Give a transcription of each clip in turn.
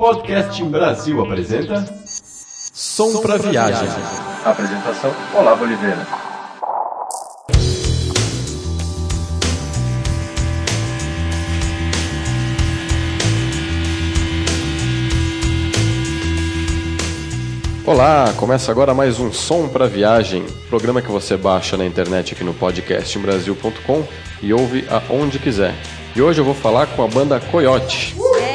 Podcast Brasil apresenta Som pra Viagem. Apresentação: Olavo Oliveira. Olá, começa agora mais um Som pra Viagem, programa que você baixa na internet aqui no podcastembrasil.com e ouve aonde quiser. E hoje eu vou falar com a banda Coyote,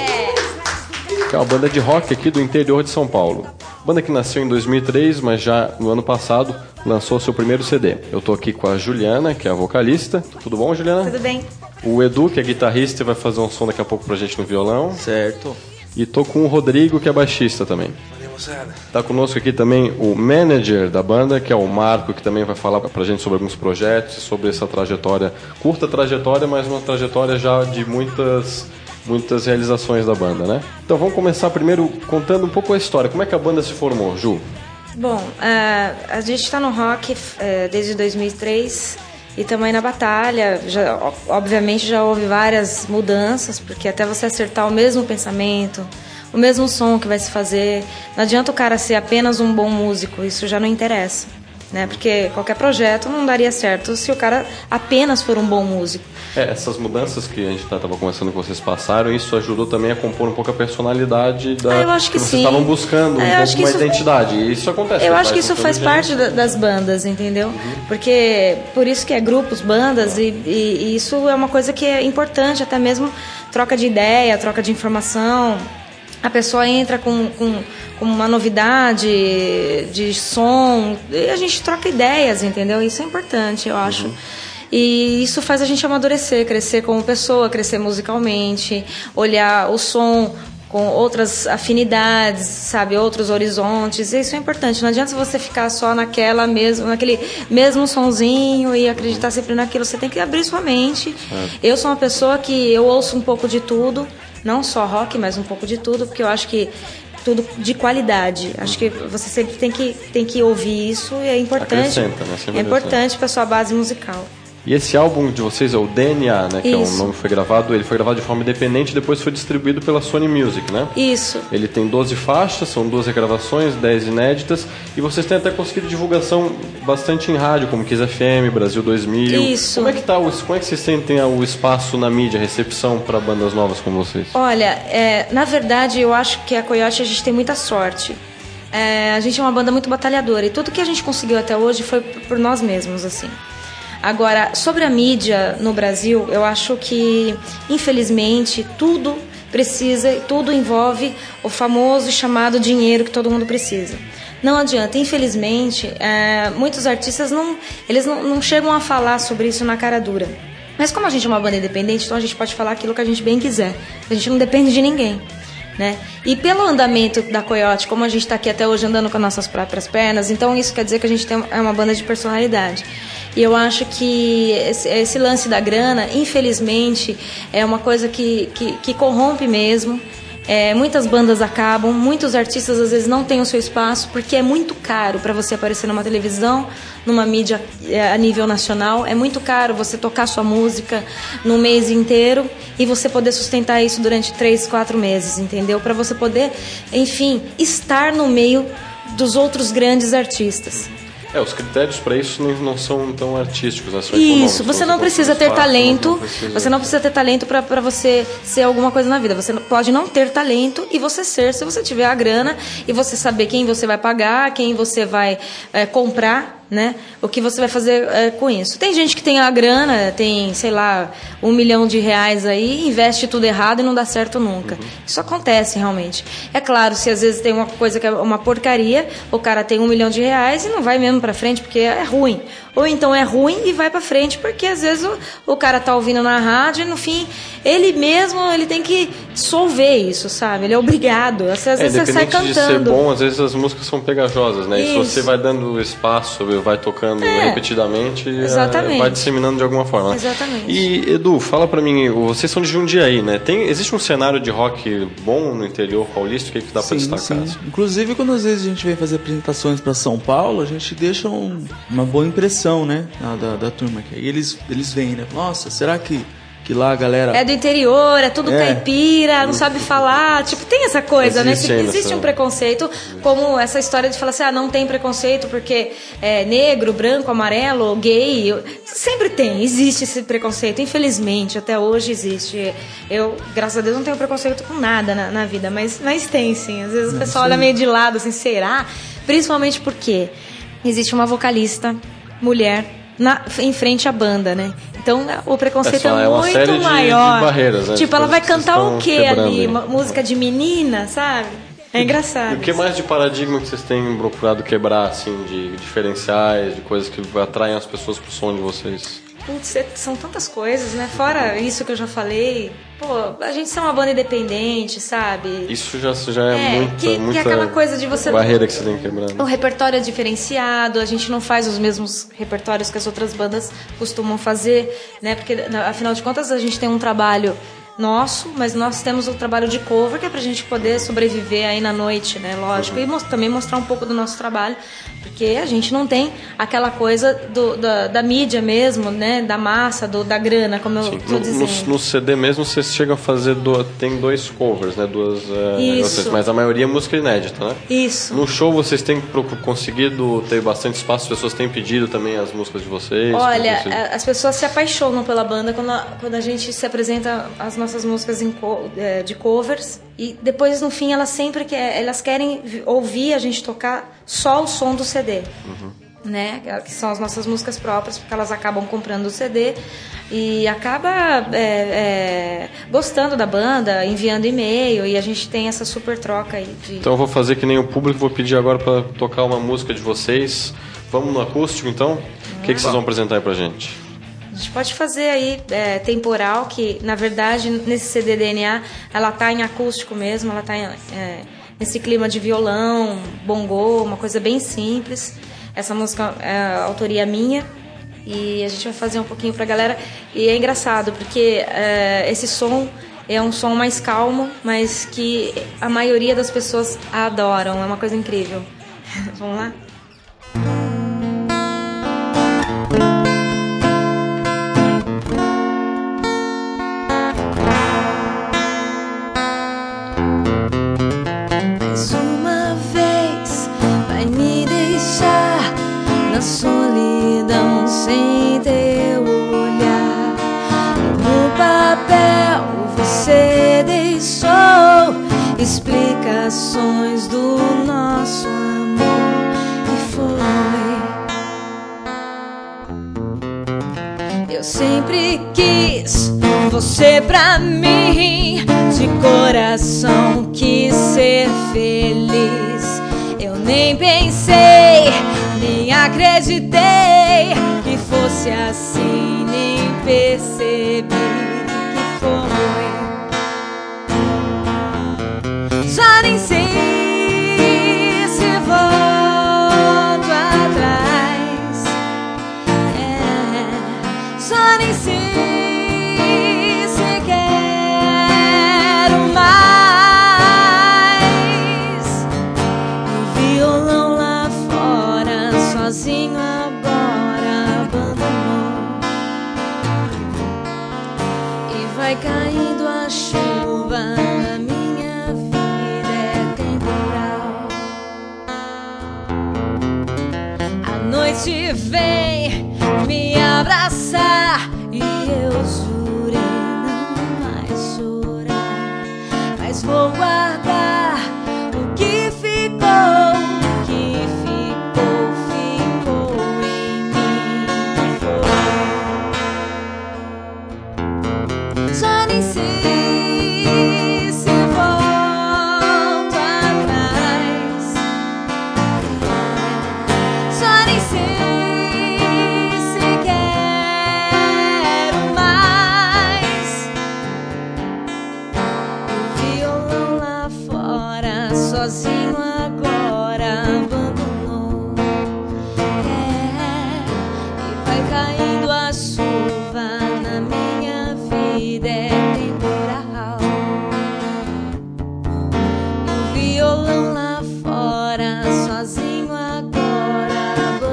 que é uma banda de rock aqui do interior de São Paulo. Banda que nasceu em 2003, mas já no ano passado lançou seu primeiro CD. Eu tô aqui com a Juliana, que é a vocalista. Tudo bom, Juliana? Tudo bem. O Edu, que é guitarrista e vai fazer um som daqui a pouco pra gente no violão. Certo. E tô com o Rodrigo, que é baixista também. Tá conosco aqui também o manager da banda, que é o Marco, que também vai falar pra gente sobre alguns projetos e sobre essa trajetória, curta trajetória, mas uma trajetória já de muitas realizações da banda, né? Então vamos começar primeiro contando um pouco a história. Como é que a banda se formou, Ju? Bom, a gente está no rock desde 2003 e também na batalha. Obviamente já houve várias mudanças, porque até você acertar o mesmo pensamento, o mesmo som que vai se fazer, não adianta o cara ser apenas um bom músico, isso já não interessa, né? Porque qualquer projeto não daria certo se o cara apenas for um bom músico. Essas mudanças que a gente estava conversando que vocês passaram, isso ajudou também a compor um pouco a personalidade eu acho que vocês sim. estavam buscando, uma identidade. E isso acontece. Eu acho que isso faz parte das bandas, entendeu? Porque por isso que é grupos, bandas, e isso é uma coisa que é importante, até mesmo troca de ideia, troca de informação. A pessoa entra com uma novidade de som e a gente troca ideias, entendeu? Isso é importante, eu acho. E isso faz a gente amadurecer, crescer como pessoa, crescer musicalmente, olhar o som com outras afinidades, sabe, outros horizontes. Isso é importante. Não adianta você ficar só naquele mesmo sonzinho e acreditar sempre naquilo. Você tem que abrir sua mente. Eu sou uma pessoa que eu ouço um pouco de tudo, não só rock, mas um pouco de tudo, porque eu acho que tudo de qualidade. Acho que você sempre tem que ouvir isso e é importante. Acrescenta, né? É importante para sua base musical. E esse álbum de vocês é o DNA, né? Que é o nome que foi gravado. Ele foi gravado de forma independente e depois foi distribuído pela Sony Music, né? Isso. Ele tem 12 faixas, são 12 regravações, 10 inéditas. E vocês têm até conseguido divulgação bastante em rádio, como Kiss FM, Brasil 2000. Isso. Como é que vocês sentem o espaço na mídia, a recepção para bandas novas como vocês? Olha, na verdade, eu acho que a Coyote a gente tem muita sorte. A gente é uma banda muito batalhadora e tudo que a gente conseguiu até hoje foi por nós mesmos, assim. Agora, sobre a mídia no Brasil, eu acho que, infelizmente, tudo envolve o famoso chamado dinheiro que todo mundo precisa. Não adianta, infelizmente, muitos artistas não chegam a falar sobre isso na cara dura. Mas como a gente é uma banda independente, então a gente pode falar aquilo que a gente bem quiser. A gente não depende de ninguém, né? E pelo andamento da Coyote, como a gente está aqui até hoje andando com as nossas próprias pernas, então isso quer dizer que a gente é uma banda de personalidade. E eu acho que esse lance da grana, infelizmente, é uma coisa que corrompe mesmo. Muitas bandas acabam, muitos artistas às vezes não têm o seu espaço, porque é muito caro para você aparecer numa televisão, numa mídia a nível nacional. É muito caro você tocar sua música no mês inteiro e você poder sustentar isso durante 3, 4 meses, entendeu? Para você poder, enfim, estar no meio dos outros grandes artistas. Os critérios para isso não são tão artísticos, né? Isso, você não precisa ter talento. Você não precisa ter talento para você ser alguma coisa na vida. Você pode não ter talento e você ser, se você tiver a grana e você saber quem você vai pagar, quem você vai comprar, né? O que você vai fazer com isso. Tem gente que tem a grana, tem, sei lá, R$1 milhão aí, investe tudo errado e não dá certo nunca. Isso acontece realmente. É claro, se às vezes tem uma coisa que é uma porcaria, o cara tem R$1 milhão e não vai mesmo pra frente porque é ruim. Ou então é ruim e vai pra frente porque às vezes o cara tá ouvindo na rádio e no fim ele tem que solver isso, sabe? Ele é obrigado. Às vezes você sai cantando. De ser bom, às vezes as músicas são pegajosas, né? Isso. E se você vai dando espaço, vai tocando repetidamente, vai disseminando de alguma forma. Né? Exatamente. E Edu, fala pra mim, vocês são de Jundiaí, né? Existe um cenário de rock bom no interior paulista? O que dá pra destacar? Sim. Inclusive, quando às vezes a gente vem fazer apresentações pra São Paulo, a gente deixa uma boa impressão, né? Da turma. E eles veem, né? Nossa, será que que lá a galera... É do interior, é tudo caipira, não sabe falar. Tipo, tem essa coisa, Existe, né? ainda, Existe um sabe? preconceito, como essa história de falar assim, não tem preconceito porque é negro, branco, amarelo, gay. Sempre tem, existe esse preconceito. Infelizmente, até hoje existe. Eu, graças a Deus, não tenho preconceito com nada na vida, mas tem sim. Às vezes o pessoal olha meio de lado, assim, será? Principalmente porque existe uma vocalista, mulher, em frente à banda, né? Então o preconceito é uma muito série maior. de barreiras, né? Tipo, ela vai cantar o quê ali? Quebrando. Música de menina, sabe? É engraçado. E o que mais de paradigma que vocês têm procurado quebrar, assim, de diferenciais, de coisas que atraem as pessoas pro som de vocês? Putz, são tantas coisas, né? Fora isso que eu já falei. Pô, a gente é uma banda independente, sabe? Isso já é muita que é aquela coisa de você... barreira que você tem que quebrar. O repertório é diferenciado, a gente não faz os mesmos repertórios que as outras bandas costumam fazer, né? Porque, afinal de contas, a gente tem um trabalho nosso, mas nós temos o trabalho de cover, que é pra gente poder sobreviver aí na noite, né? Lógico. E também mostrar um pouco do nosso trabalho, porque a gente não tem aquela coisa da mídia mesmo, né? Da massa, da grana, como eu tô dizendo. No CD mesmo, vocês chegam a fazer... Tem 2 covers, né? Isso. Mas a maioria é música inédita, né? Isso. No show, vocês têm conseguido ter bastante espaço? As pessoas têm pedido também as músicas de vocês? Olha, as pessoas se apaixonam pela banda quando a gente se apresenta as nossas músicas de covers, e depois no fim elas querem ouvir a gente tocar só o som do CD, né? Que são as nossas músicas próprias, porque elas acabam comprando o CD e acaba gostando da banda, enviando e-mail, e a gente tem essa super troca aí Então eu vou fazer que nem o público, vou pedir agora para tocar uma música de vocês. Vamos no acústico então? O que vocês vão apresentar aí pra gente? A gente pode fazer aí Temporal, que na verdade nesse CD DNA ela tá em acústico mesmo, ela tá nesse clima de violão, bongô, uma coisa bem simples. Essa música é autoria minha e a gente vai fazer um pouquinho pra galera. E é engraçado porque esse som é um som mais calmo, mas que a maioria das pessoas adoram, é uma coisa incrível. Vamos lá? Solidão sem teu olhar, no papel você deixou explicações do nosso amor e foi. Eu sempre quis você pra mim, de coração quis ser feliz. Eu nem pensei, nem acreditei que fosse assim, nem percebi que foi. Já nem sei se volto atrás, já nem sei se quero mais. O violão lá fora, sozinho agora abandonou, e vai caindo a chuva na minha vida, é temporal. A noite vem me abraçar e eu jurei não mais chorar, mas vou guardar o que ficou, o que ficou, ficou em mim. Foi. Já nem sei se volto atrás, já nem sei se quero mais. O violão lá fora, sozinho agora abandonou, e vai caindo a chuva na minha vida, é temporal. E o violão lá fora, sozinho agora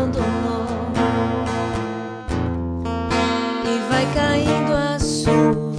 abandonou, e vai caindo a chuva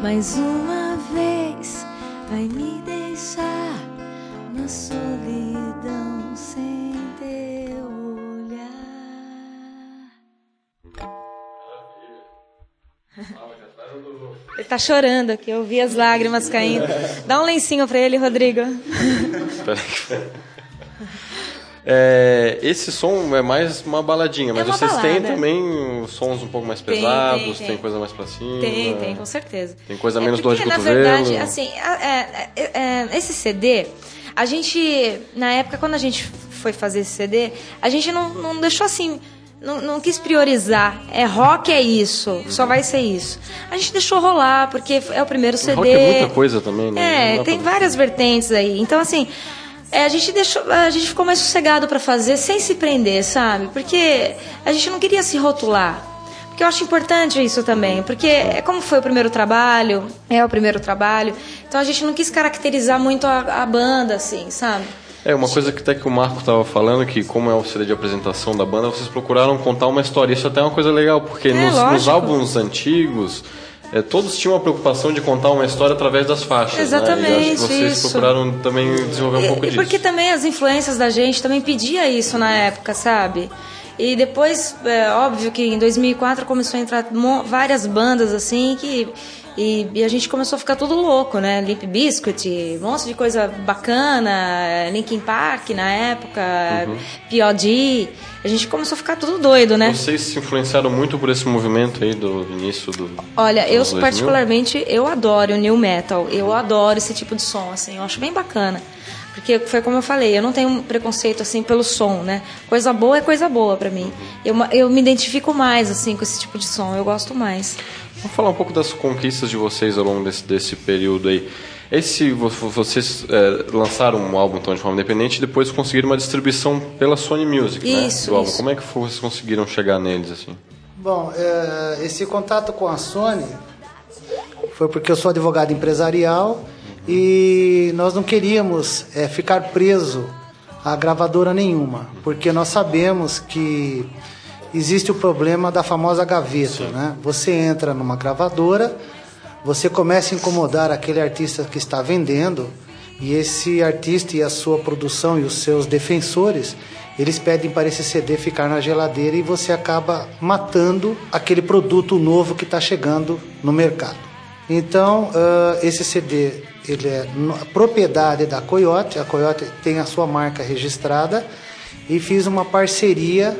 mais uma vez vai me deixar na solidão sem teu olhar. Ele tá chorando aqui, eu vi as lágrimas caindo. Dá um lencinho pra ele, Rodrigo. Espera aí. Esse som é mais uma baladinha, mas vocês têm também sons um pouco mais pesados, tem coisa mais pra cima? Tem, com certeza. Tem coisa menos dor de cotovelo? Na verdade, assim, esse CD, a gente, na época, quando a gente foi fazer esse CD, a gente não deixou assim... Não quis priorizar. É rock, é isso. Só vai ser isso. A gente deixou rolar, porque é o primeiro CD. Rock é muita coisa também, né? Tem várias vertentes aí. Então, assim, a gente ficou mais sossegado pra fazer, sem se prender, sabe? Porque a gente não queria se rotular. Porque eu acho importante isso também. Porque como foi o primeiro trabalho, então a gente não quis caracterizar muito a banda, assim, sabe? Uma coisa que até que o Marco estava falando, que como é o CD de apresentação da banda, vocês procuraram contar uma história. Isso até é uma coisa legal, porque nos álbuns antigos, todos tinham a preocupação de contar uma história através das faixas. Exatamente, né? E acho que vocês procuraram também desenvolver um pouco disso. Porque também as influências da gente também pedia isso na época, sabe? E depois, óbvio que em 2004 começou a entrar várias bandas assim e a gente começou a ficar tudo louco, né? Limp Bizkit, um monte de coisa bacana, Linkin Park na época, P.O.D. A gente começou a ficar tudo doido, né? Vocês se influenciaram muito por esse movimento aí do início do... Olha, eu particularmente, eu adoro o new metal, eu adoro esse tipo de som, assim, eu acho bem bacana. Porque foi como eu falei, eu não tenho um preconceito assim pelo som, né? Coisa boa é coisa boa pra mim. Eu me identifico mais assim com esse tipo de som, eu gosto mais. Vamos falar um pouco das conquistas de vocês ao longo desse período aí. Vocês lançaram um álbum então, de forma independente e depois conseguiram uma distribuição pela Sony Music, isso, né? Do álbum. Isso. Como é que vocês conseguiram chegar neles assim? Bom, esse contato com a Sony foi porque eu sou advogado empresarial e nós não queríamos ficar preso a gravadora nenhuma, porque nós sabemos que existe o problema da famosa gaveta, né? Você entra numa gravadora, você começa a incomodar aquele artista que está vendendo, e esse artista e a sua produção e os seus defensores, eles pedem para esse CD ficar na geladeira e você acaba matando aquele produto novo que está chegando no mercado. Então, esse CD, ele é propriedade da Coyote, a Coyote tem a sua marca registrada, e fiz uma parceria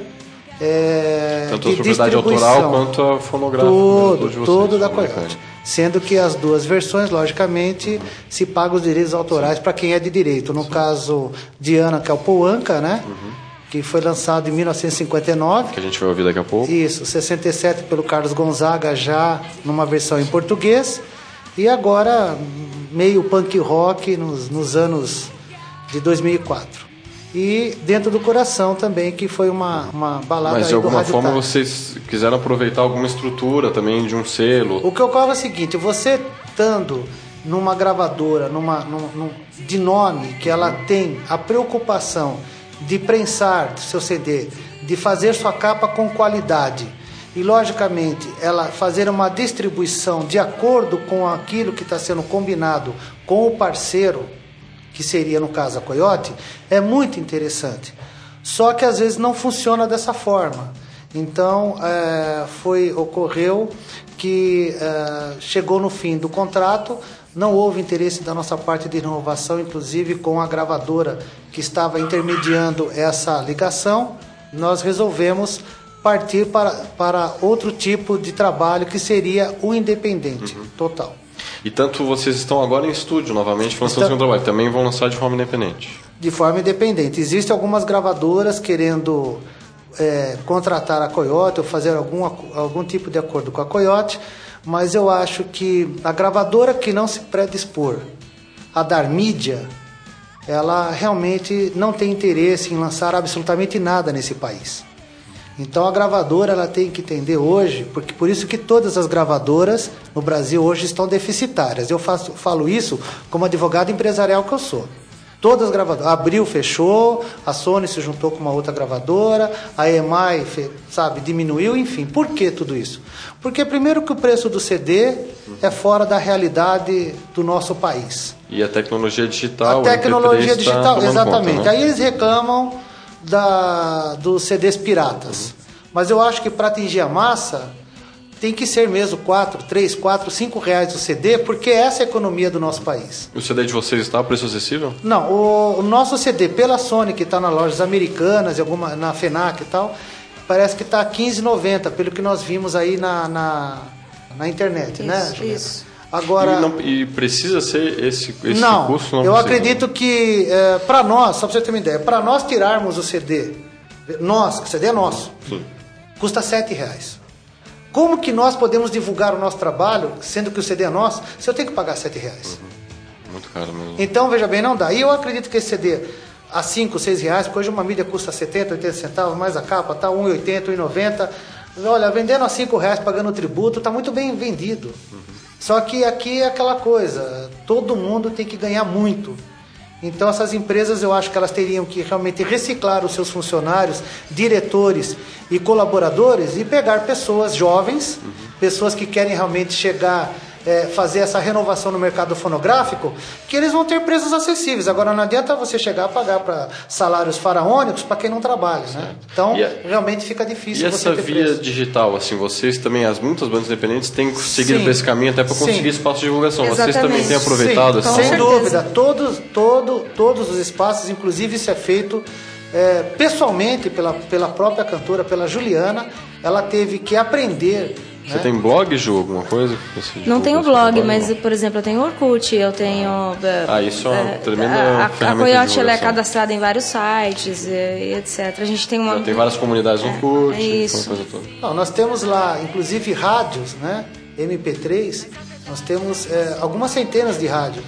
tanto a propriedade autoral quanto a fonográfica. Tudo da Coyote. Sendo que as duas versões, logicamente, se pagam os direitos autorais para quem é de direito. No caso de Ana, que é o Poanca, né? Que foi lançado em 1959. Que a gente vai ouvir daqui a pouco. Isso, 67 pelo Carlos Gonzaga, já numa versão em português. E agora, meio punk rock nos anos de 2004. E Dentro do Coração também, que foi uma balada. Mas de alguma forma vocês quiseram aproveitar alguma estrutura também de um selo? O que ocorre é o seguinte, você estando numa gravadora, de nome, que ela tem a preocupação de prensar seu CD, de fazer sua capa com qualidade e, logicamente, ela fazer uma distribuição de acordo com aquilo que está sendo combinado com o parceiro, que seria, no caso, a Coyote, é muito interessante. Só que, às vezes, não funciona dessa forma. Então, ocorreu que chegou no fim do contrato, não houve interesse da nossa parte de renovação, inclusive com a gravadora que estava intermediando essa ligação, nós resolvemos partir para outro tipo de trabalho, que seria o independente total. E tanto vocês estão agora em estúdio novamente lançando seu trabalho, também vão lançar de forma independente? De forma independente. Existem algumas gravadoras querendo contratar a Coyote ou fazer algum tipo de acordo com a Coyote, mas eu acho que a gravadora que não se predispor a dar mídia, ela realmente não tem interesse em lançar absolutamente nada nesse país. Então a gravadora ela tem que entender hoje, porque por isso que todas as gravadoras no Brasil hoje estão deficitárias. Eu falo isso como advogado empresarial que eu sou. Todas as gravadoras. A Abril fechou, a Sony se juntou com uma outra gravadora, a EMI, diminuiu, enfim. Por que tudo isso? Porque primeiro que o preço do CD é fora da realidade do nosso país. E a tecnologia digital. A tecnologia digital, exatamente. Conta, né? Aí eles reclamam dos CDs piratas. Mas eu acho que para atingir a massa, tem que ser mesmo 3, 4, 5 reais o CD, porque essa é a economia do nosso país. O CD de vocês está a preço acessível? Não, o nosso CD pela Sony, que está nas lojas americanas, na FENAC e tal, parece que está a R$15,90, pelo que nós vimos aí na internet, né, Julieta? Isso. Agora, e precisa ser esse não, custo? Não, eu acredito que, para nós, só para você ter uma ideia, para nós tirarmos o CD, o CD é nosso, sim, custa R$7. Como que nós podemos divulgar o nosso trabalho, sendo que o CD é nosso, se eu tenho que pagar R$7? Muito caro mesmo. Então, veja bem, não dá. E eu acredito que esse CD a R$5, R$6, porque hoje uma mídia custa 70, 80 centavos, mais a capa, tá R$1,80, R$1,90. Olha, vendendo a R$5, pagando o tributo, tá muito bem vendido. Só que aqui é aquela coisa, todo mundo tem que ganhar muito. Então essas empresas, eu acho que elas teriam que realmente reciclar os seus funcionários, diretores e colaboradores e pegar pessoas jovens, pessoas que querem realmente chegar, fazer essa renovação no mercado fonográfico, que eles vão ter preços acessíveis. Agora não adianta você chegar a pagar para salários faraônicos para quem não trabalha, né? Então realmente fica difícil. E você essa ter via preço. Digital, assim, vocês também, muitas bandas independentes têm seguido por esse caminho até para conseguir espaço de divulgação. Exatamente. Vocês também têm aproveitado Sim, assim? Sem dúvida, todos os espaços, inclusive isso é feito pessoalmente pela própria cantora, pela Juliana. Ela teve que aprender. Você tem blog, Ju, alguma coisa? Não tenho blog, mas, por exemplo, eu tenho Orkut, eu tenho... isso é uma tremenda ferramenta a Coyote, ela é divulgação. cadastrada em vários sites, e etc. A gente tem uma... Tem várias comunidades no Orkut, isso. coisa toda. Não, nós temos lá, inclusive, rádios, né? MP3, nós temos algumas centenas de rádios.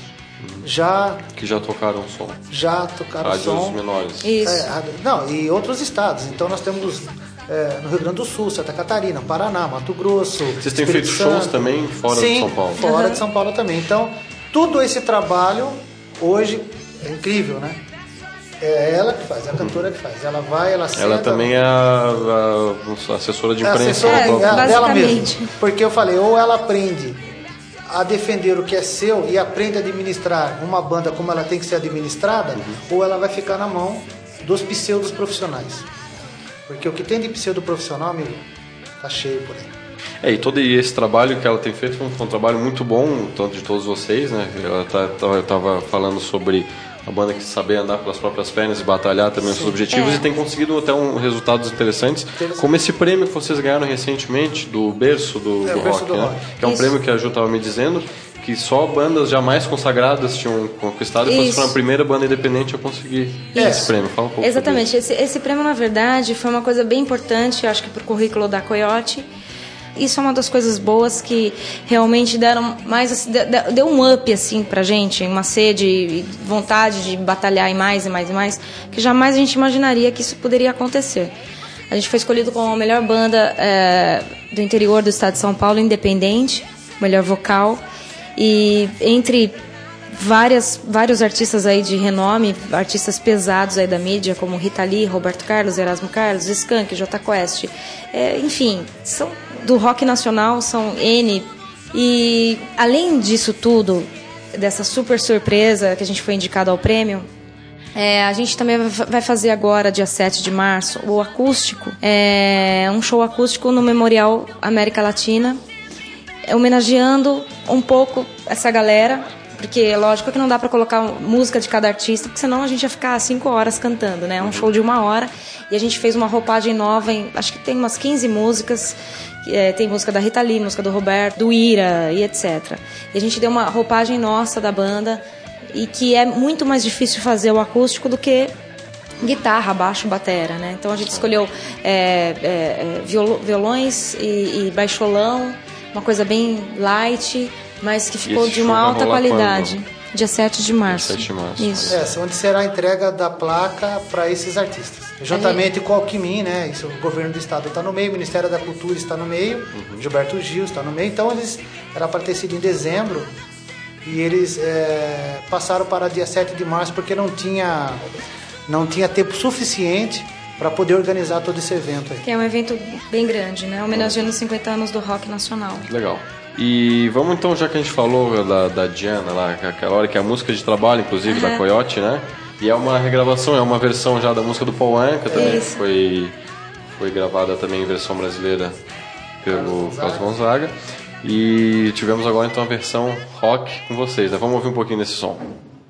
Que já tocaram som. Já tocaram rádios som. menores. Isso. E outros estados. Então nós temos... no Rio Grande do Sul, Santa Catarina, Paraná, Mato Grosso. Vocês têm feito shows também fora de São Paulo? Fora de São Paulo também. Então, tudo esse trabalho hoje é incrível, né? É ela que faz, é a cantora que faz. Ela vai, ela senta... Ela também é a assessora de imprensa. Dela mesma. Porque eu falei, ou ela aprende a defender o que é seu e aprende a administrar uma banda como ela tem que ser administrada, ou ela vai ficar na mão dos pseudos profissionais. Porque o que tem de pseudo profissional, amigo, tá cheio por aí. E todo esse trabalho que ela tem feito foi um trabalho muito bom, tanto de todos vocês, né? Ela estava falando sobre a banda que saber andar pelas próprias pernas e batalhar também os seus objetivos e tem conseguido até resultados interessantes, como esse prêmio que vocês ganharam recentemente do Berço do Rock, né? Que é um prêmio que a Ju estava me dizendo que só bandas jamais consagradas tinham conquistado, e foi a primeira banda independente a conseguir esse prêmio. Fala um pouco. Exatamente. Esse prêmio, na verdade, foi uma coisa bem importante, eu acho que para o currículo da Coyote. Isso é uma das coisas boas que realmente deram mais, deu um up assim pra gente, uma sede e vontade de batalhar e mais, que jamais a gente imaginaria que isso poderia acontecer. A gente foi escolhido como a melhor banda do interior do estado de São Paulo, independente, melhor vocal, e entre vários artistas aí de renome, artistas pesados aí da mídia, como Rita Lee, Roberto Carlos, Erasmo Carlos, Skank, Jota Quest, enfim, são do rock nacional, são N. E além disso tudo, dessa super surpresa que a gente foi indicado ao prêmio, a gente também vai fazer agora, dia 7 de março, o acústico, um show acústico no Memorial América Latina, homenageando um pouco essa galera, porque lógico que não dá pra colocar música de cada artista, porque senão a gente ia ficar 5 horas cantando, né? É um show de 1 hora, e a gente fez uma roupagem nova, acho que tem umas 15 músicas, tem música da Rita Lee, música do Roberto, do Ira e etc. E a gente deu uma roupagem nossa da banda, e que é muito mais difícil fazer o acústico do que guitarra, baixo, batera, né? Então a gente escolheu violões e baixolão, uma coisa bem light, mas que ficou de uma alta qualidade. Quando? Dia 7 de março. 7 de março. Isso. Onde será a entrega da placa para esses artistas. Juntamente com o Alckmin, né? Isso, o governo do estado está no meio, o Ministério da Cultura está no meio, Gilberto Gil está no meio. Então, era para ter sido em dezembro E eles passaram para dia 7 de março porque não tinha tempo suficiente para poder organizar todo esse evento aí. Que é um evento bem grande, né? Homenageando os 50 anos do rock nacional. Legal. E vamos então, já que a gente falou da Diana lá, aquela hora que é a música de trabalho, inclusive, da Coyote, né? E é uma regravação, é uma versão já da música do Paul Anka também, que foi gravada também em versão brasileira pelo Carlos Gonzaga. E tivemos agora então a versão rock com vocês, né? Vamos ouvir um pouquinho desse som.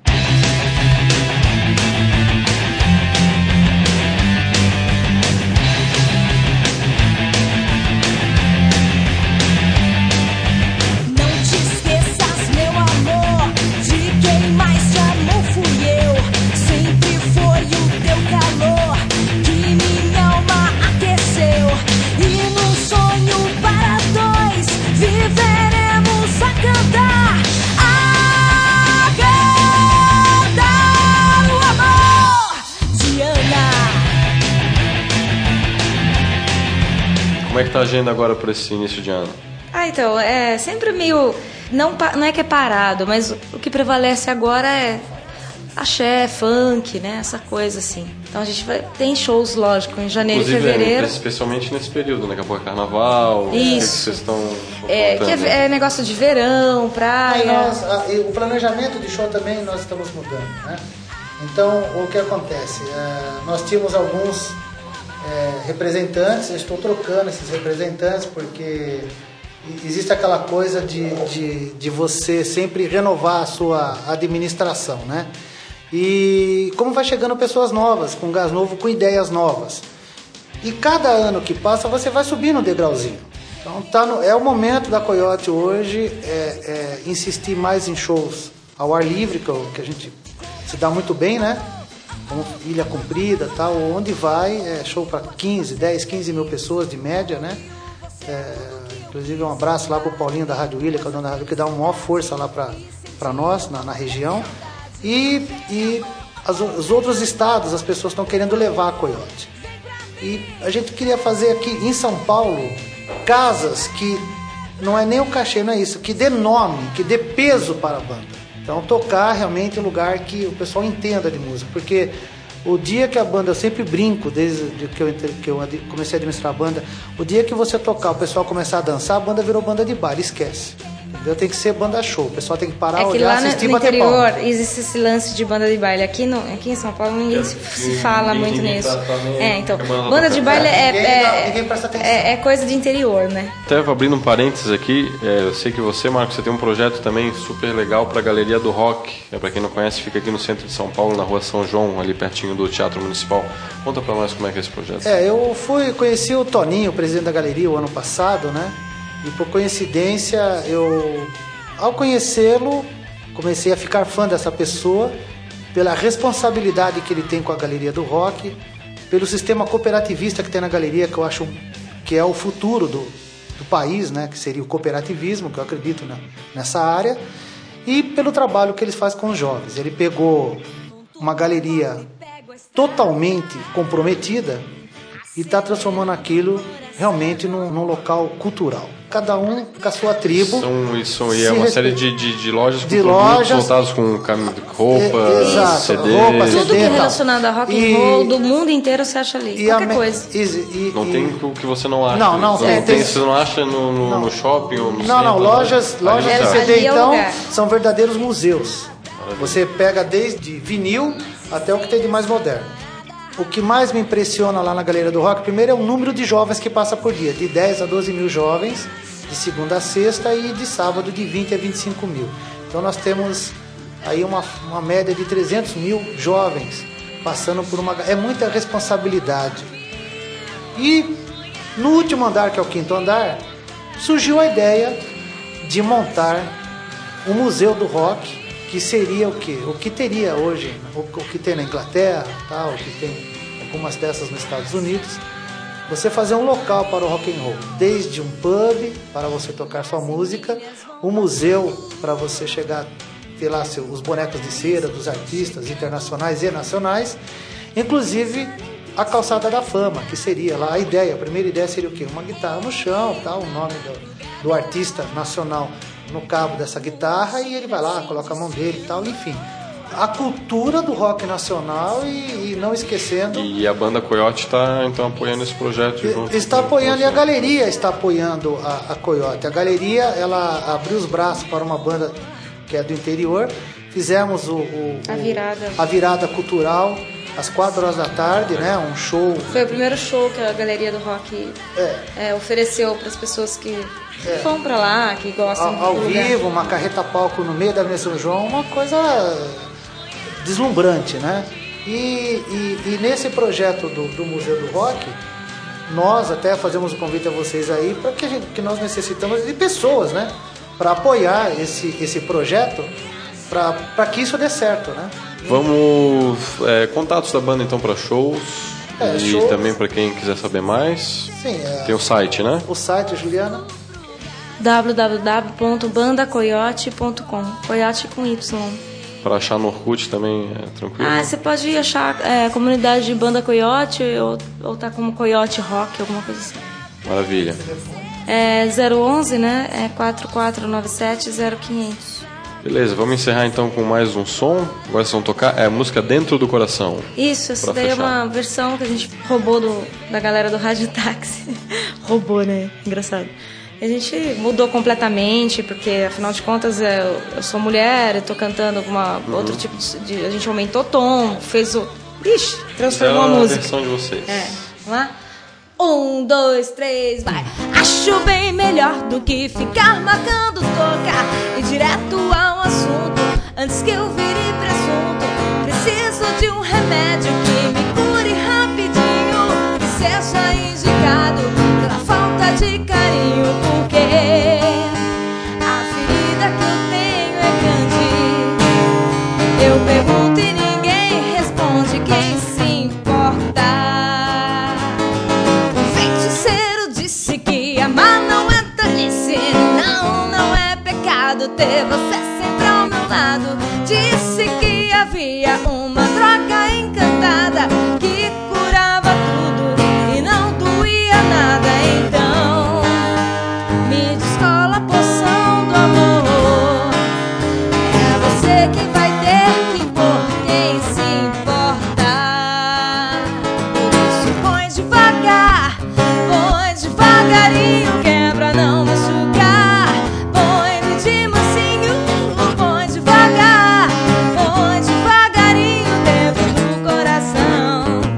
Como é que tá a agenda agora para esse início de ano? Então, é sempre meio... Não é que é parado, mas o que prevalece agora é axé, funk, né? Essa coisa assim. Então a gente tem shows, lógico, em janeiro e fevereiro. Especialmente nesse período, né? Daqui a pouco é carnaval. Isso. Que vocês estão... que é negócio de verão, praia. O planejamento de show também nós estamos mudando, né? Então, o que acontece? Nós tínhamos alguns... representantes, eu estou trocando esses representantes porque existe aquela coisa de você sempre renovar a sua administração, né? E como vai chegando pessoas novas, com gás novo, com ideias novas. E cada ano que passa você vai subindo um degrauzinho. Então é o momento da Coyote hoje insistir mais em shows ao ar livre, que a gente se dá muito bem, né? Como Ilha Comprida, tal, onde vai show para 10, 15 mil pessoas de média, né? Inclusive um abraço lá pro Paulinho da Rádio Ilha, que é o dono da rádio, que dá uma maior força lá para nós, na região. E os outros estados, as pessoas estão querendo levar a Coyote. E a gente queria fazer aqui em São Paulo casas que não é nem o cachê, não é isso, que dê nome, que dê peso para a banda. Então tocar realmente em lugar que o pessoal entenda de música, porque o dia que a banda, eu sempre brinco, desde que eu comecei a administrar a banda, o dia que você tocar, o pessoal começar a dançar, a banda virou banda de bar, esquece. Entendeu? Tem que ser banda show, o pessoal tem que parar, olhar, assistir e bater palma. No interior existe esse lance de banda de baile, aqui em São Paulo ninguém se fala muito nisso. Então, banda de baile ninguém presta atenção. É coisa de interior, né? Até abrindo um parênteses aqui, eu sei que você, Marcos, você tem um projeto também super legal para a Galeria do Rock. Para quem não conhece, fica aqui no centro de São Paulo, na rua São João, ali pertinho do Teatro Municipal. Conta para nós como é que é esse projeto. Eu conheci o Toninho, o presidente da Galeria, o ano passado, né? E por coincidência, ao conhecê-lo, comecei a ficar fã dessa pessoa, pela responsabilidade que ele tem com a Galeria do Rock, pelo sistema cooperativista que tem na Galeria, que eu acho que é o futuro do país, né? Que seria o cooperativismo, que eu acredito nessa área, e pelo trabalho que eles fazem com os jovens. Ele pegou uma galeria totalmente comprometida e está transformando aquilo realmente num local cultural. Cada um com a sua tribo. E é uma série de lojas com produtos voltados com roupa, CD. Tudo que é relacionado a rock and roll do mundo inteiro você acha ali. Qualquer coisa. Não tem o que você não acha. Você não acha no shopping ou no centro. Não, lojas de CD então são verdadeiros museus. Maravilha. Você pega desde vinil até o que tem de mais moderno. O que mais me impressiona lá na Galeria do Rock, primeiro é o número de jovens que passa por dia, de 10 a 12 mil jovens, de segunda a sexta, e de sábado de 20 a 25 mil. Então nós temos aí uma média de 300 mil jovens passando por é muita responsabilidade. E no último andar, que é o quinto andar, surgiu a ideia de montar um museu do rock, que seria o quê? O que teria hoje, o que tem na Inglaterra, o que tem algumas dessas nos Estados Unidos, você fazer um local para o rock and roll, desde um pub para você tocar sua música, um museu para você chegar, ter lá os bonecos de cera dos artistas internacionais e nacionais, inclusive a calçada da fama, que seria lá a primeira ideia seria o quê? Uma guitarra no chão, o nome do artista nacional no cabo dessa guitarra e ele vai lá, coloca a mão dele e tal, enfim. A cultura do rock nacional e não esquecendo... E a banda Coyote está então apoiando esse projeto junto. Está apoiando, e a galeria está apoiando a Coyote. A galeria, ela abriu os braços para uma banda que é do interior. Fizemos a virada cultural às 4 horas da tarde, né? Um show. Foi o primeiro show que a Galeria do Rock ofereceu para as pessoas que vão para lá, que gostam ao do lugar. vivo, uma carreta-palco no meio da Avenida São João, uma coisa deslumbrante, né? E nesse projeto do Museu do Rock, nós até fazemos um convite a vocês aí para que nós necessitamos de pessoas, né? Para apoiar esse projeto, para que isso dê certo, né? Vamos contatos da banda então para shows e shows. Também para quem quiser saber mais. Sim, tem o site, né? O site, Juliana? www.bandacoyote.com. Coyote com Y. Para achar no Orkut também é tranquilo? Você pode achar comunidade de Banda Coyote ou tá como Coyote Rock, alguma coisa assim. Maravilha. 011, né? 4497-0500. Beleza, vamos encerrar então com mais um som. Agora vocês vão tocar Música Dentro do Coração. Isso, essa daí fechar. É uma versão que a gente roubou da galera do Rádio Táxi. Roubou, né? Engraçado. A gente mudou completamente, porque afinal de contas eu sou mulher, eu tô cantando alguma outro tipo de. A gente aumentou o tom, fez o. Ixi, transformou a música. É a versão de vocês. Vamos lá? 1, 2, 3, vai! Acho bem melhor do que ficar marcando tocar e direto ao assunto, antes que eu vire presunto. Preciso de um remédio que me cure rapidinho, que seja indicado pela falta de carinho, porque a ferida que eu tenho é grande. Eu pergunto e ninguém responde, quem se importa? O feiticeiro disse que amar não é tolice, não é pecado ter você sempre ao meu lado. Disse que havia uma droga encantada que curava tudo e não doía nada. Então me descola a poção do amor. É você quem vai ter que impor, quem se importa. Por isso põe devagarinho, quebra não machucar. Põe de mansinho, põe devagarinho dentro do coração.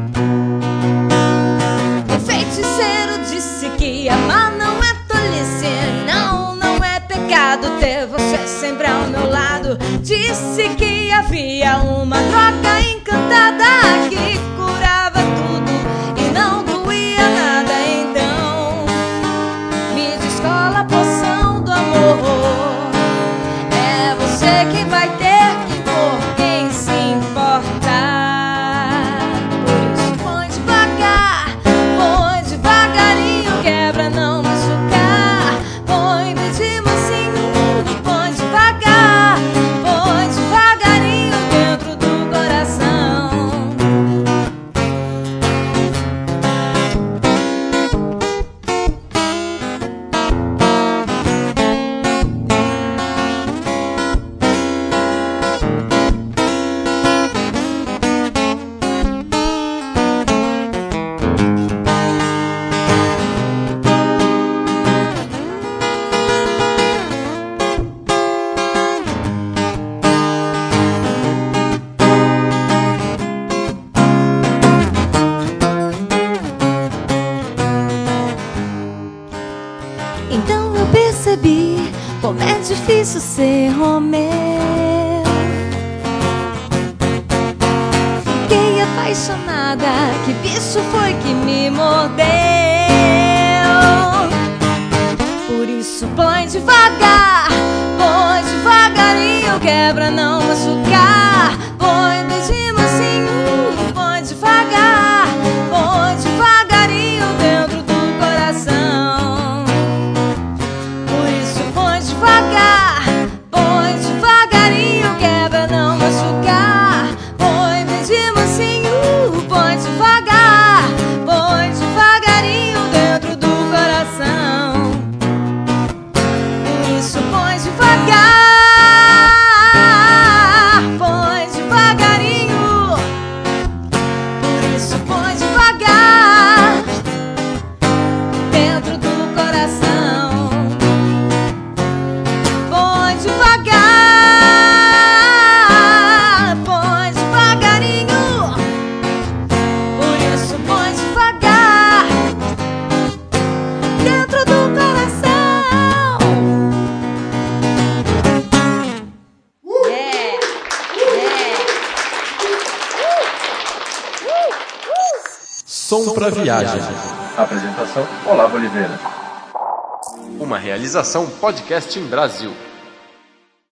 O feiticeiro disse que amar não é tolice, não é pecado ter você sempre ao meu lado. Disse que havia uma droga encantada que curava tudo e não doía nada. Então me descola a poção do amor. É você quem vai ter que impor, quem se importa. Por isso põe devagarinho, quebra não machucar. Põe de mansinho, põe devagarinho dentro do coração. Então eu percebi como é difícil ser Romeu. Fiquei apaixonada, que bicho foi que me mordeu. Por isso põe devagarinho, quebra não machucar. Põe de mansinho, põe devagarinho dentro do coração. Por isso põe devagarinho, quebra não machucar. Põe de mansinho, põe devagarinho dentro do coração. Por isso põe devagarinho. Som pra Viagem. Apresentação: Olavo Oliveira. Uma realização Podcast em Brasil.